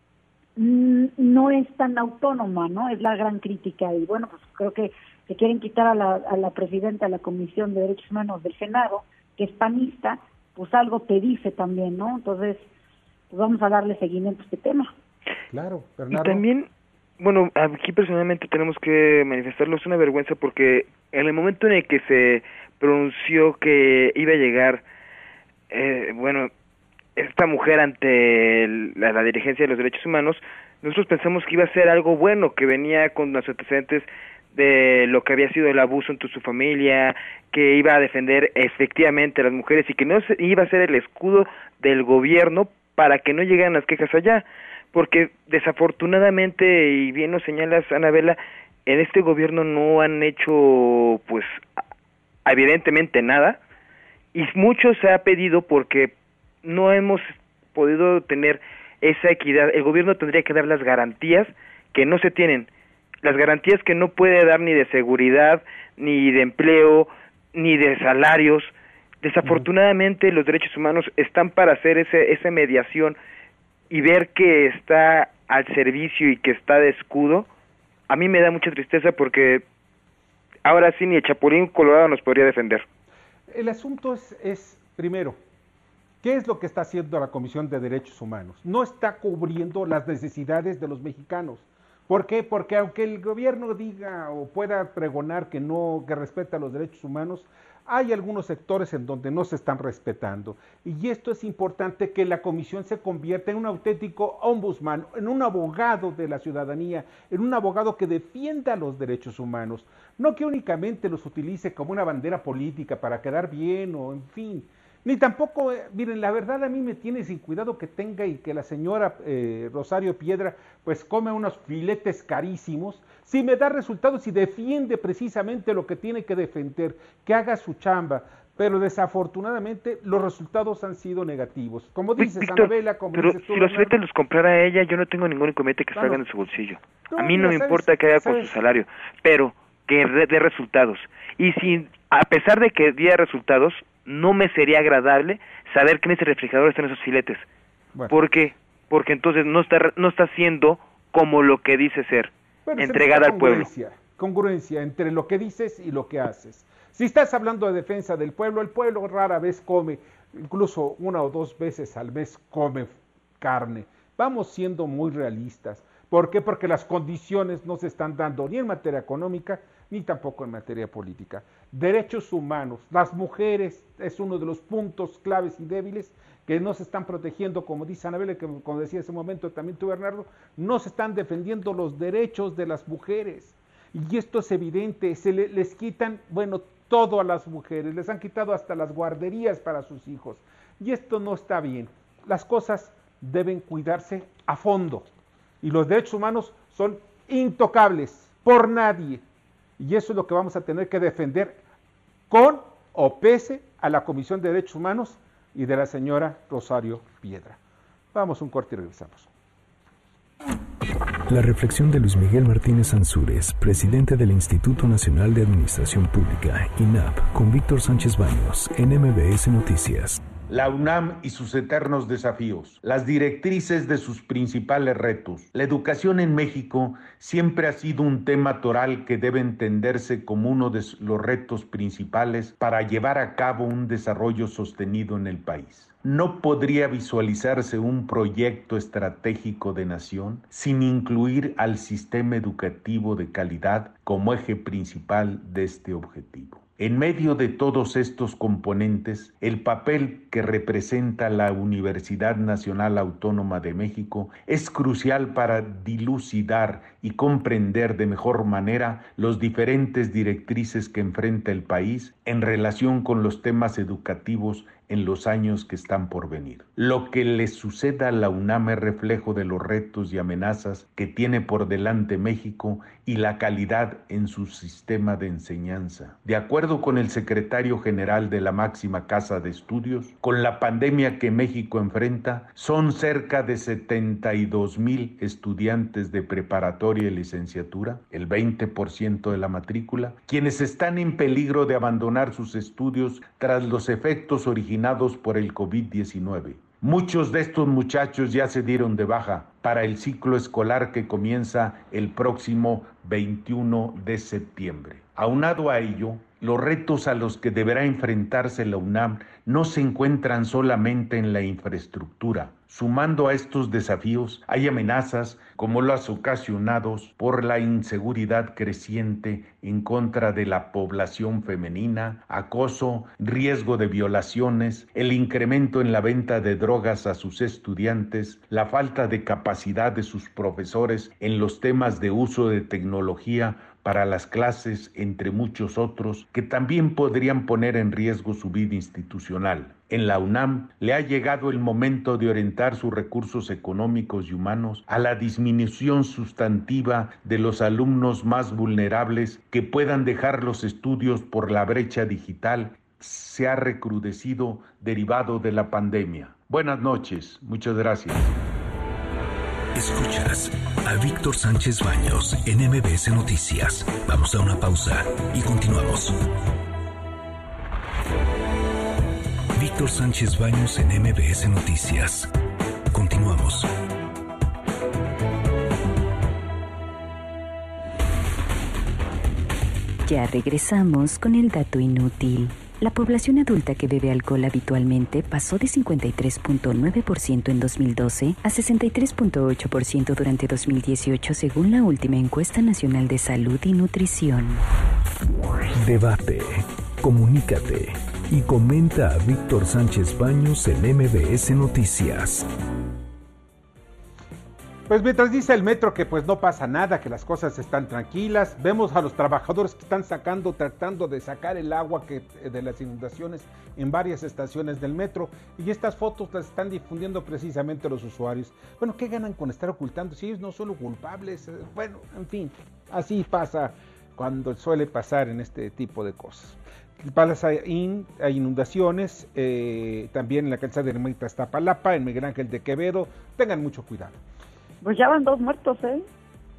mmm, no es tan autónoma, ¿no? Es la gran crítica, y bueno, pues creo que que quieren quitar a la, a la presidenta de la Comisión de Derechos Humanos del Senado, que es panista, pues algo te dice también, ¿no? Entonces, pues vamos a darle seguimiento a este tema. Claro, Bernardo. Y también, bueno, aquí personalmente tenemos que manifestarlo, es una vergüenza porque en el momento en el que se pronunció que iba a llegar, eh, bueno, esta mujer ante el, la, la dirigencia de los derechos humanos, nosotros pensamos que iba a ser algo bueno, que venía con los antecedentes de lo que había sido el abuso en tu, su familia, que iba a defender efectivamente a las mujeres y que no se, iba a ser el escudo del gobierno para que no llegaran las quejas allá, porque desafortunadamente, y bien lo señalas, Anabela, en este gobierno no han hecho, pues, evidentemente nada, y mucho se ha pedido porque no hemos podido tener esa equidad. El gobierno tendría que dar las garantías que no se tienen, las garantías que no puede dar ni de seguridad, ni de empleo, ni de salarios. Desafortunadamente, los derechos humanos están para hacer ese, esa mediación y ver que está al servicio y que está de escudo. A mí me da mucha tristeza porque ahora sí ni el Chapulín Colorado nos podría defender. El asunto es, es, primero, ¿qué es lo que está haciendo la Comisión de Derechos Humanos? No está cubriendo las necesidades de los mexicanos. ¿Por qué? Porque aunque el gobierno diga o pueda pregonar que no, que respeta los derechos humanos, hay algunos sectores en donde no se están respetando. Y esto es importante, que la comisión se convierta en un auténtico ombudsman, en un abogado de la ciudadanía, en un abogado que defienda los derechos humanos, no que únicamente los utilice como una bandera política para quedar bien o en fin. Ni tampoco, eh, miren, la verdad a mí me tiene sin cuidado que tenga y que la señora eh, Rosario Piedra pues come unos filetes carísimos, si me da resultados y defiende precisamente lo que tiene que defender, que haga su chamba, pero desafortunadamente los resultados han sido negativos. Como dices, Víctor, Anabela, como pero dices tú, si los filetes los comprara ella, yo no tengo ningún inconveniente que claro, salgan de su bolsillo. A mí no me importa que haga con su salario, pero que dé resultados. Y si, a pesar de que dé resultados, no me sería agradable saber que en ese refrigerador están esos filetes. Bueno. ¿Por qué? Porque entonces no está no está siendo como lo que dice ser, bueno, entregada al pueblo. Congruencia entre lo que dices y lo que haces. Si estás hablando de defensa del pueblo, el pueblo rara vez come, incluso una o dos veces al mes come carne. Vamos siendo muy realistas. ¿Por qué? Porque las condiciones no se están dando ni en materia económica, ni tampoco en materia política. Derechos humanos, las mujeres es uno de los puntos claves y débiles que no se están protegiendo, como dice Anabel, que como decía ese momento también tú, Bernardo, no se están defendiendo los derechos de las mujeres. Y esto es evidente, se le, les quitan, bueno, todo a las mujeres, les han quitado hasta las guarderías para sus hijos. Y esto no está bien. Las cosas deben cuidarse a fondo. Y los derechos humanos son intocables por nadie. Y eso es lo que vamos a tener que defender con o pese a la Comisión de Derechos Humanos y de la señora Rosario Piedra. Vamos a un corte y regresamos. La reflexión de Luis Miguel Martínez Ansúrez, presidente del Instituto Nacional de Administración Pública, I N A P, con Víctor Sánchez Baños, en M B S Noticias. La UNAM y sus eternos desafíos, las directrices de sus principales retos. La educación en México siempre ha sido un tema toral que debe entenderse como uno de los retos principales para llevar a cabo un desarrollo sostenido en el país. No podría visualizarse un proyecto estratégico de nación sin incluir al sistema educativo de calidad como eje principal de este objetivo. En medio de todos estos componentes, el papel que representa la Universidad Nacional Autónoma de México es crucial para dilucidar y comprender de mejor manera los diferentes directrices que enfrenta el país en relación con los temas educativos en los años que están por venir. Lo que le suceda a la UNAM es reflejo de los retos y amenazas que tiene por delante México y la calidad en su sistema de enseñanza. De acuerdo con el secretario general de la máxima casa de estudios, con la pandemia que México enfrenta, son cerca de setenta y dos mil estudiantes de preparatoria y licenciatura, el veinte por ciento de la matrícula, quienes están en peligro de abandonar sus estudios tras los efectos originales por el COVID diecinueve. Muchos de estos muchachos ya se dieron de baja para el ciclo escolar que comienza el próximo veintiuno de septiembre. Aunado a ello, los retos a los que deberá enfrentarse la UNAM no se encuentran solamente en la infraestructura. Sumando a estos desafíos, hay amenazas como las ocasionadas por la inseguridad creciente en contra de la población femenina, acoso, riesgo de violaciones, el incremento en la venta de drogas a sus estudiantes, la falta de capacidad de sus profesores en los temas de uso de tecnología para las clases, entre muchos otros, que también podrían poner en riesgo su vida institucional. En la UNAM le ha llegado el momento de orientar sus recursos económicos y humanos a la disminución sustantiva de los alumnos más vulnerables que puedan dejar los estudios por la brecha digital se ha recrudecido derivado de la pandemia. Buenas noches, muchas gracias. Escuchas a Víctor Sánchez Baños en M B S Noticias. Vamos a una pausa y continuamos. Víctor Sánchez Baños en M B S Noticias. Continuamos. Ya regresamos con el dato inútil. La población adulta que bebe alcohol habitualmente pasó de cincuenta y tres punto nueve por ciento en dos mil doce a sesenta y tres punto ocho por ciento durante dos mil dieciocho, según la última encuesta nacional de salud y nutrición. Debate, comunícate y comenta a Víctor Sánchez Baños en M B S Noticias. Pues mientras dice el metro que pues no pasa nada, que las cosas están tranquilas, vemos a los trabajadores que están sacando, tratando de sacar el agua que, de las inundaciones en varias estaciones del metro, y estas fotos las están difundiendo precisamente los usuarios. Bueno, ¿qué ganan con estar ocultando si ellos no son los culpables? Bueno, en fin, así pasa cuando suele pasar en este tipo de cosas. Hay inundaciones, eh, también en la calzada de Ermita Iztapalapa, en Miguel Ángel de Quevedo, tengan mucho cuidado. Pues ya van dos muertos, ¿eh?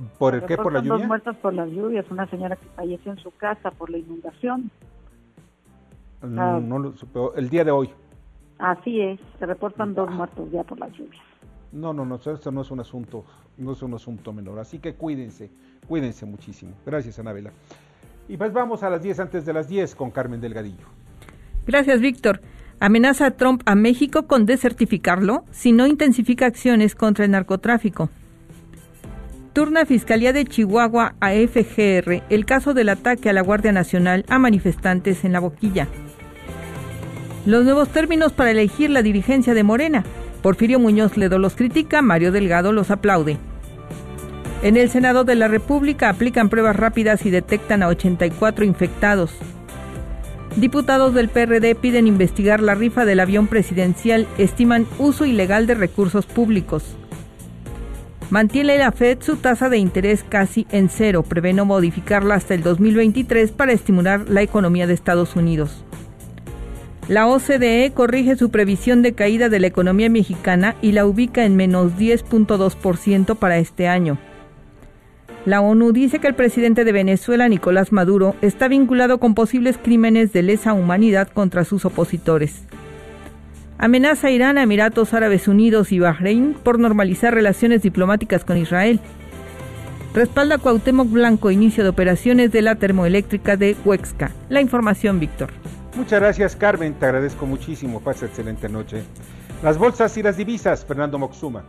¿Por el qué? ¿Por la lluvia? Dos muertos por las lluvias, una señora que falleció en su casa por la inundación. No, no lo supe, el día de hoy. Así es, se reportan dos muertos ya por las lluvias. No, no, no, esto no es un asunto, no es un asunto menor, así que cuídense, cuídense muchísimo. Gracias, Anabela. Y pues vamos a las diez antes de las diez con Carmen Delgadillo. Gracias, Víctor. Amenaza a Trump a México con desertificarlo si no intensifica acciones contra el narcotráfico. Turna Fiscalía de Chihuahua a F G R el caso del ataque a la Guardia Nacional a manifestantes en La Boquilla. Los nuevos términos para elegir la dirigencia de Morena. Porfirio Muñoz Ledo los critica, Mario Delgado los aplaude. En el Senado de la República aplican pruebas rápidas y detectan a ochenta y cuatro infectados. Diputados del P R D piden investigar la rifa del avión presidencial, estiman uso ilegal de recursos públicos. Mantiene la Fed su tasa de interés casi en cero, prevé no modificarla hasta el dos mil veintitrés para estimular la economía de Estados Unidos. La O C D E corrige su previsión de caída de la economía mexicana y la ubica en menos diez punto dos por ciento para este año. La ONU dice que el presidente de Venezuela, Nicolás Maduro, está vinculado con posibles crímenes de lesa humanidad contra sus opositores. Amenaza a Irán, a Emiratos Árabes Unidos y Bahrein por normalizar relaciones diplomáticas con Israel. Respalda Cuauhtémoc Blanco inicio de operaciones de la termoeléctrica de Huexca. La información, Víctor. Muchas gracias, Carmen, te agradezco muchísimo, pasa excelente noche. Las bolsas y las divisas, Fernando Moxuma.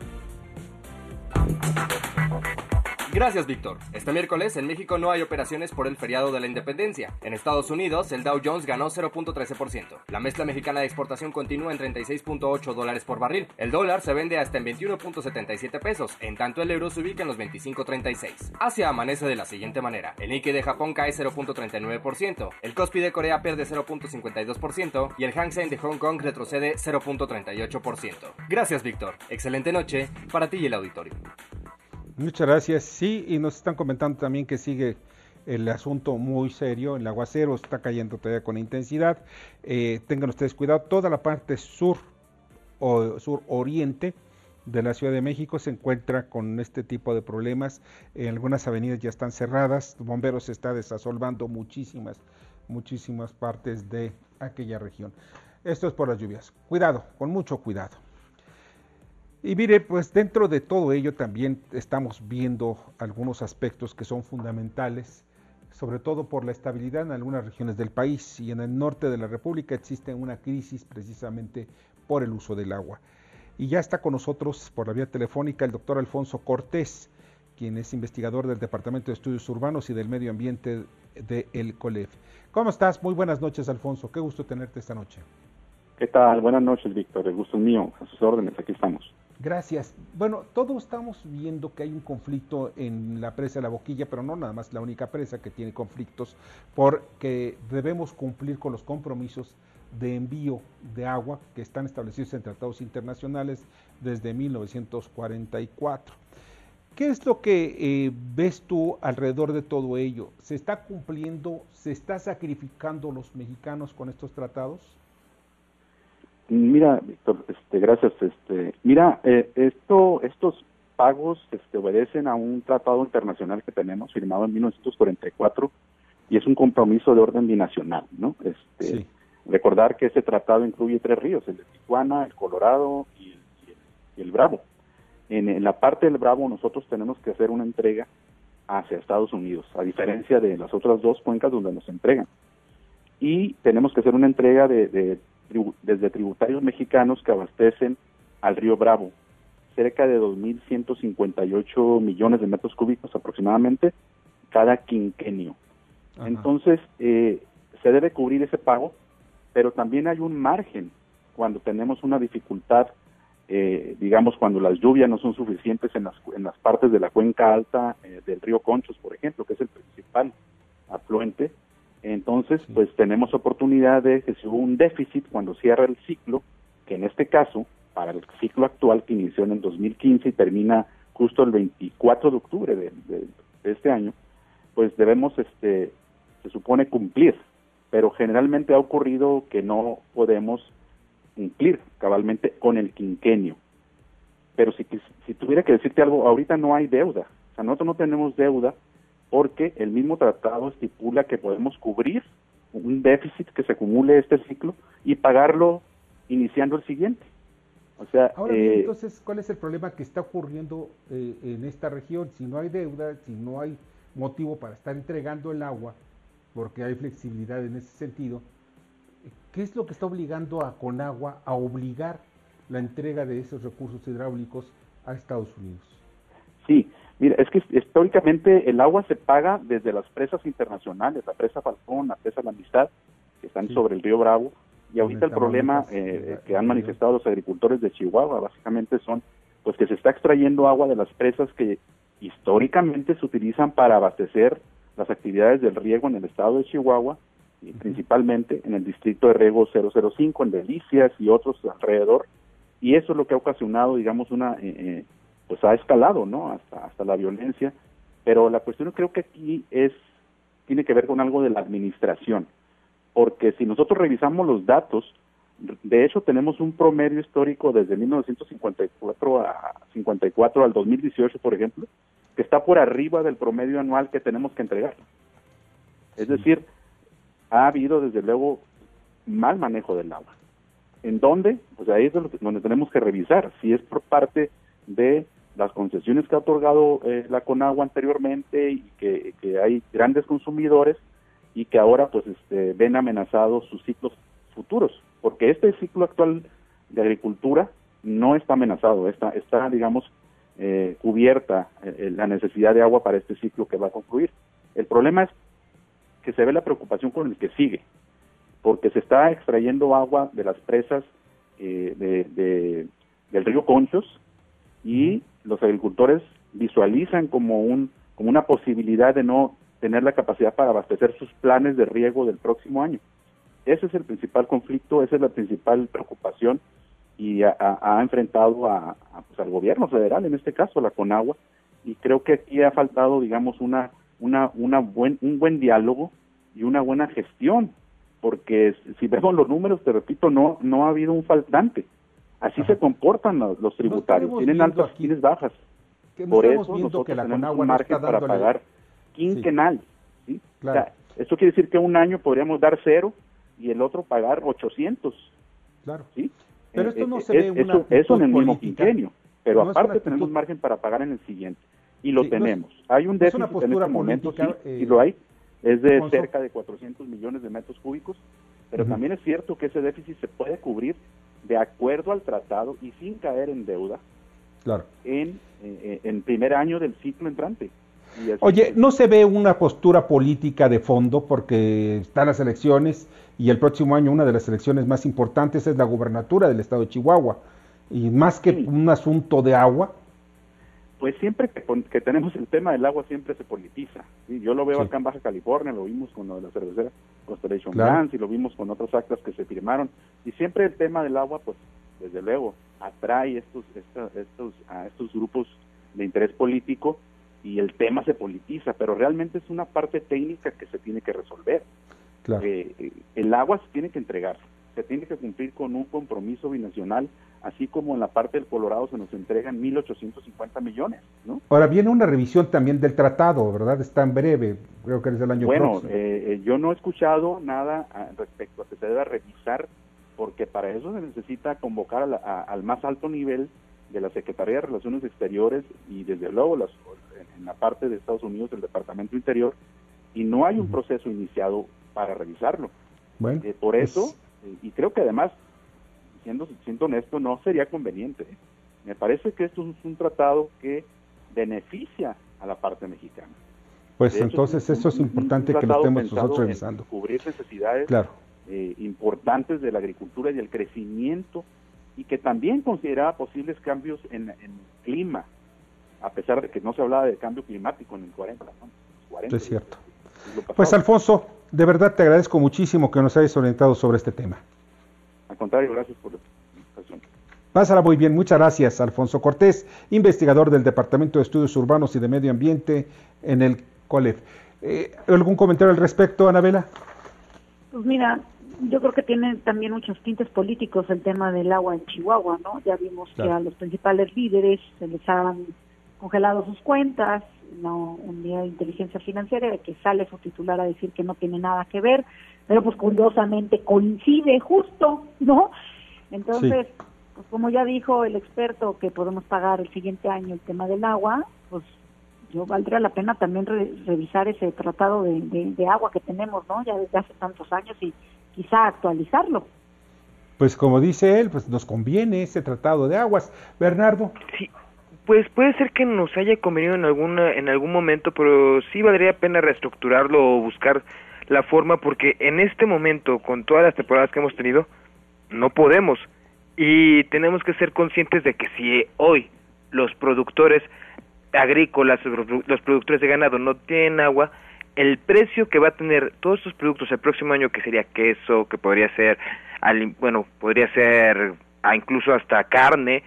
Gracias, Víctor. Este miércoles en México no hay operaciones por el feriado de la independencia. En Estados Unidos, el Dow Jones ganó cero punto trece por ciento. La mezcla mexicana de exportación continúa en treinta y seis punto ocho dólares por barril. El dólar se vende hasta en veintiuno punto setenta y siete pesos. En tanto, el euro se ubica en los veinticinco punto treinta y seis. Asia amanece de la siguiente manera. El Nikkei de Japón cae cero punto treinta y nueve por ciento. El Kospi de Corea pierde cero punto cincuenta y dos por ciento. Y el Hang Seng de Hong Kong retrocede cero punto treinta y ocho por ciento. Gracias, Víctor. Excelente noche para ti y el auditorio. Muchas gracias. Sí, y nos están comentando también que sigue el asunto muy serio. El aguacero está cayendo todavía con intensidad. Eh, tengan ustedes cuidado. Toda la parte sur o sur oriente de la Ciudad de México se encuentra con este tipo de problemas. En algunas avenidas ya están cerradas. Los bomberos están desasolvando muchísimas, muchísimas partes de aquella región. Esto es por las lluvias. Cuidado, con mucho cuidado. Y mire, pues dentro de todo ello también estamos viendo algunos aspectos que son fundamentales, sobre todo por la estabilidad en algunas regiones del país, y en el norte de la República existe una crisis precisamente por el uso del agua. Y ya está con nosotros por la vía telefónica el doctor Alfonso Cortés, quien es investigador del Departamento de Estudios Urbanos y del Medio Ambiente de el COLEF. ¿Cómo estás? Muy buenas noches, Alfonso. Qué gusto tenerte esta noche. ¿Qué tal? Buenas noches, Víctor. El gusto es mío. A sus órdenes, aquí estamos. Gracias. Bueno, todos estamos viendo que hay un conflicto en la presa de La Boquilla, pero no nada más la única presa que tiene conflictos, porque debemos cumplir con los compromisos de envío de agua que están establecidos en tratados internacionales desde mil novecientos cuarenta y cuatro. ¿Qué es lo que eh, ves tú alrededor de todo ello? ¿Se está cumpliendo, se está sacrificando los mexicanos con estos tratados? Mira, Víctor, este, gracias. Este, mira, eh, esto, estos pagos este, obedecen a un tratado internacional que tenemos firmado en mil novecientos cuarenta y cuatro y es un compromiso de orden binacional, ¿no? Este, sí. Recordar que ese tratado incluye tres ríos, el de Tijuana, el Colorado y el, y el, y el Bravo. En, en la parte del Bravo nosotros tenemos que hacer una entrega hacia Estados Unidos, a diferencia de las otras dos cuencas donde nos entregan. Y tenemos que hacer una entrega de, de desde tributarios mexicanos que abastecen al río Bravo, cerca de dos mil ciento cincuenta y ocho millones de metros cúbicos aproximadamente cada quinquenio. Ajá. Entonces, eh, se debe cubrir ese pago, pero también hay un margen cuando tenemos una dificultad, eh, digamos, cuando las lluvias no son suficientes en las, en las partes de la cuenca alta eh, del río Conchos, por ejemplo, que es el principal afluente. Entonces, sí. pues tenemos oportunidad de que si hubo un déficit cuando cierra el ciclo, que en este caso, para el ciclo actual que inició en el dos mil quince y termina justo el veinticuatro de octubre de, de, de este año, pues debemos, este, se supone, cumplir. Pero generalmente ha ocurrido que no podemos cumplir cabalmente con el quinquenio. Pero si, si tuviera que decirte algo, ahorita no hay deuda O sea, nosotros no tenemos deuda porque el mismo tratado estipula que podemos cubrir un déficit que se acumule este ciclo y pagarlo iniciando el siguiente. O sea, ahora eh, bien, entonces, ¿cuál es el problema que está ocurriendo eh, en esta región? Si no hay deuda, si no hay motivo para estar entregando el agua, porque hay flexibilidad en ese sentido, ¿qué es lo que está obligando a Conagua a obligar la entrega de esos recursos hidráulicos a Estados Unidos? Sí, mira, es que históricamente el agua se paga desde las presas internacionales, la presa Falcón, la presa La Amistad, que están sí. sobre el río Bravo, y ahorita el problema eh, que han manifestado los agricultores de Chihuahua básicamente son pues que se está extrayendo agua de las presas que históricamente se utilizan para abastecer las actividades del riego en el estado de Chihuahua, y uh-huh. principalmente en el distrito de riego cero cero cinco, en Delicias y otros alrededor, y eso es lo que ha ocasionado, digamos, una, eh, eh, pues ha escalado, ¿no?, hasta, hasta la violencia, pero la cuestión creo que aquí es, tiene que ver con algo de la administración, porque si nosotros revisamos los datos, de hecho tenemos un promedio histórico desde mil novecientos cincuenta y cuatro a cincuenta y cuatro al dos mil dieciocho, por ejemplo, que está por arriba del promedio anual que tenemos que entregar. Es decir, ha habido desde luego mal manejo del agua. ¿En dónde? Pues ahí es donde tenemos que revisar, si es por parte de las concesiones que ha otorgado eh, la Conagua anteriormente y que, que hay grandes consumidores y que ahora pues este, ven amenazados sus ciclos futuros, porque este ciclo actual de agricultura no está amenazado, está, está digamos, eh, cubierta eh, la necesidad de agua para este ciclo que va a concluir. El problema es que se ve la preocupación con el que sigue, porque se está extrayendo agua de las presas eh, de, de, del río Conchos y los agricultores visualizan como, un, como una posibilidad de no tener la capacidad para abastecer sus planes de riego del próximo año. Ese es el principal conflicto, esa es la principal preocupación y ha, ha enfrentado a, a, pues, al gobierno federal, en este caso, a la Conagua, y creo que aquí ha faltado, digamos, una, una, una buen, un buen diálogo y una buena gestión, porque si vemos los números, te repito, no, no ha habido un faltante. Así Ajá. se comportan los, los tributarios, no tienen altas, aquí, tienes bajas. Por eso nosotros que la tenemos Conagua un margen no para pagar quinquenal. Sí. ¿sí? Claro. O sea, esto quiere decir que un año podríamos dar cero y el otro pagar ochocientos. Claro. ¿sí? Pero esto no eh, se es, ve una eso, eso en el mismo política. quinquenio, pero no aparte tenemos margen para pagar en el siguiente. Y lo sí, tenemos. No es, Hay un déficit no en este momento, política, sí, eh, sí lo hay. Es de Alfonso. cerca de cuatrocientos millones de metros cúbicos, pero uh-huh. también es cierto que ese déficit se puede cubrir de acuerdo al tratado y sin caer en deuda claro. en, eh, en primer año del ciclo entrante. Oye, ¿no se ve una postura política de fondo porque están las elecciones y el próximo año una de las elecciones más importantes es la gubernatura del estado de Chihuahua? Y más que sí. un asunto de agua. Pues siempre que, que tenemos el tema del agua siempre se politiza. ¿sí? Yo lo veo sí. acá en Baja California, lo vimos con lo de la cervecera Constellation claro. Brands y lo vimos con otros actas que se firmaron. Y siempre el tema del agua, pues desde luego, atrae estos, esta, estos, a estos grupos de interés político y el tema se politiza, pero realmente es una parte técnica que se tiene que resolver. Claro. Eh, el agua se tiene que entregar, se tiene que cumplir con un compromiso binacional, así como en la parte del Colorado se nos entregan mil ochocientos cincuenta millones, ¿no? Ahora viene una revisión también del tratado, ¿verdad? Está en breve, creo que es el año bueno, próximo. Bueno, eh, yo no he escuchado nada a, respecto a que se deba revisar, porque para eso se necesita convocar a la, a, al más alto nivel de la Secretaría de Relaciones Exteriores y desde luego las, en la parte de Estados Unidos el Departamento Interior, y no hay un uh-huh. proceso iniciado para revisarlo. Bueno, eh, por eso, es... eh, y creo que además, siendo, siendo honesto, no sería conveniente. ¿eh? Me parece que esto es un tratado que beneficia a la parte mexicana. Pues hecho, entonces un, eso es importante un, un que lo estemos nosotros revisando. Cubrir necesidades claro. eh, importantes de la agricultura y el crecimiento, y que también consideraba posibles cambios en, en el clima, a pesar de que no se hablaba de cambio climático en el cuarenta. ¿no? cuarenta es cierto. Pues Alfonso, de verdad te agradezco muchísimo que nos hayas orientado sobre este tema. Al contrario, gracias por la invitación. Pásala muy bien, muchas gracias, Alfonso Cortés, investigador del Departamento de Estudios Urbanos y de Medio Ambiente en el COLEF. Eh, ¿Algún comentario al respecto, Anabela? Pues mira, yo creo que tiene también muchos tintes políticos el tema del agua en Chihuahua, ¿no? Ya vimos claro. que a los principales líderes se les han congelado sus cuentas, no, un día de inteligencia financiera, de que sale su titular a decir que no tiene nada que ver, pero pues curiosamente coincide justo, ¿no? Entonces, sí. Pues como ya dijo el experto que podemos pagar el siguiente año el tema del agua, pues yo valdría la pena también re, revisar ese tratado de, de, de agua que tenemos, ¿no? Ya desde hace tantos años y quizá actualizarlo. Pues como dice él, pues nos conviene ese tratado de aguas. Bernardo. Sí, pues puede ser que nos haya convenido en alguna en algún momento, pero sí valdría la pena reestructurarlo o buscar la forma, porque en este momento, con todas las temporadas que hemos tenido, no podemos. Y tenemos que ser conscientes de que si hoy los productores agrícolas, los productores de ganado no tienen agua, el precio que va a tener todos estos productos el próximo año, que sería queso, que podría ser, bueno, podría ser incluso hasta carne,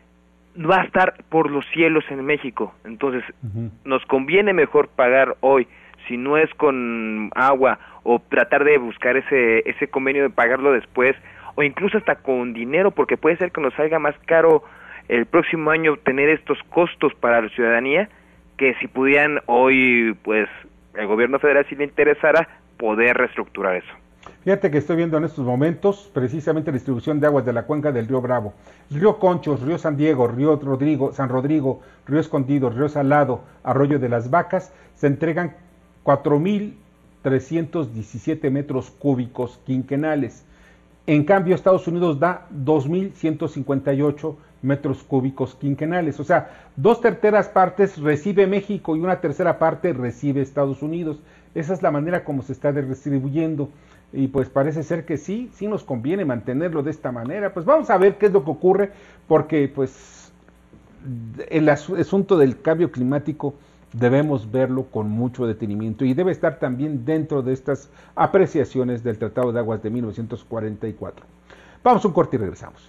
va a estar por los cielos en México. Entonces, uh-huh. nos conviene mejor pagar hoy, si no es con agua, o tratar de buscar ese ese convenio de pagarlo después, o incluso hasta con dinero, porque puede ser que nos salga más caro el próximo año tener estos costos para la ciudadanía, que si pudieran hoy, pues, el gobierno federal, si le interesara, poder reestructurar eso. Fíjate que estoy viendo en estos momentos precisamente la distribución de aguas de la cuenca del río Bravo. Río Conchos, Río San Diego, Río Rodrigo, San Rodrigo, Río Escondido, Río Salado, Arroyo de las Vacas, se entregan cuatro mil trescientos diecisiete metros cúbicos quinquenales. En cambio, Estados Unidos da dos mil ciento cincuenta y ocho metros cúbicos quinquenales. O sea, dos terceras partes recibe México y una tercera parte recibe Estados Unidos. Esa es la manera como se está redistribuyendo. Y pues parece ser que sí, sí nos conviene mantenerlo de esta manera. Pues vamos a ver qué es lo que ocurre, porque pues el asunto del cambio climático debemos verlo con mucho detenimiento y debe estar también dentro de estas apreciaciones del Tratado de Aguas de mil novecientos cuarenta y cuatro. Vamos a un corte y regresamos.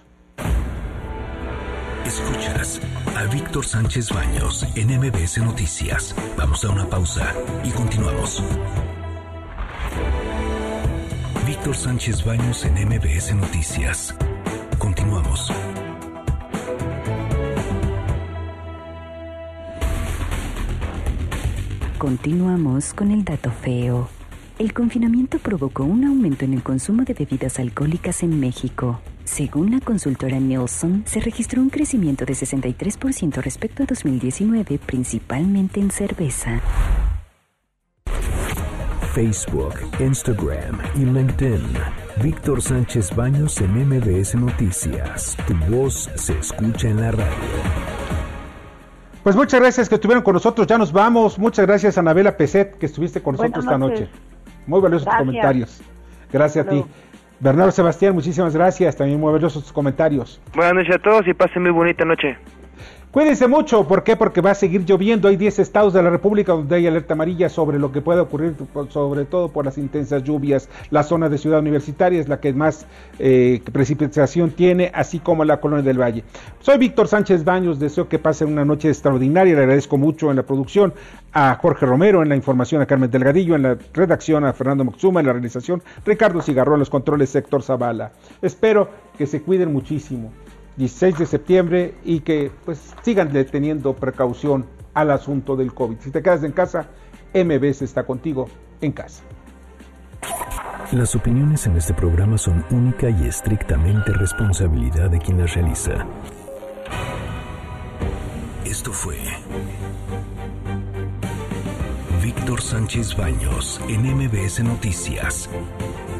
Escuchas a Víctor Sánchez Baños en M B S Noticias. Vamos a una pausa y continuamos. Víctor Sánchez Baños en M B S Noticias. Continuamos. Continuamos con el dato feo. El confinamiento provocó un aumento en el consumo de bebidas alcohólicas en México. Según la consultora Nielsen, se registró un crecimiento de sesenta y tres por ciento respecto a dos mil diecinueve, principalmente en cerveza. Facebook, Instagram y LinkedIn. Víctor Sánchez Baños en M B S Noticias. Tu voz se escucha en la radio. Pues muchas gracias que estuvieron con nosotros, ya nos vamos. Muchas gracias, Anabela Peset, que estuviste con nosotros esta noche. Muy valiosos tus comentarios. Gracias a ti. Bernardo Sebastián, muchísimas gracias, también muy valiosos tus comentarios. Buenas noches a todos y pasen muy bonita noche. Cuídense mucho, ¿por qué? Porque va a seguir lloviendo. Hay diez estados de la República donde hay alerta amarilla sobre lo que puede ocurrir, sobre todo por las intensas lluvias. La zona de Ciudad Universitaria es la que más eh, precipitación tiene, así como la Colonia del Valle. Soy Víctor Sánchez Baños, deseo que pasen una noche extraordinaria. Le agradezco mucho en la producción a Jorge Romero, en la información a Carmen Delgadillo, en la redacción a Fernando Moxuma, en la realización Ricardo Cigarrón, en los controles Héctor Zavala. Espero que se cuiden muchísimo. dieciséis de septiembre y que pues sigan teniendo precaución al asunto del COVID. Si te quedas en casa, M B S está contigo en casa. Las opiniones en este programa son única y estrictamente responsabilidad de quien las realiza. Esto fue Víctor Sánchez Baños en M B S Noticias.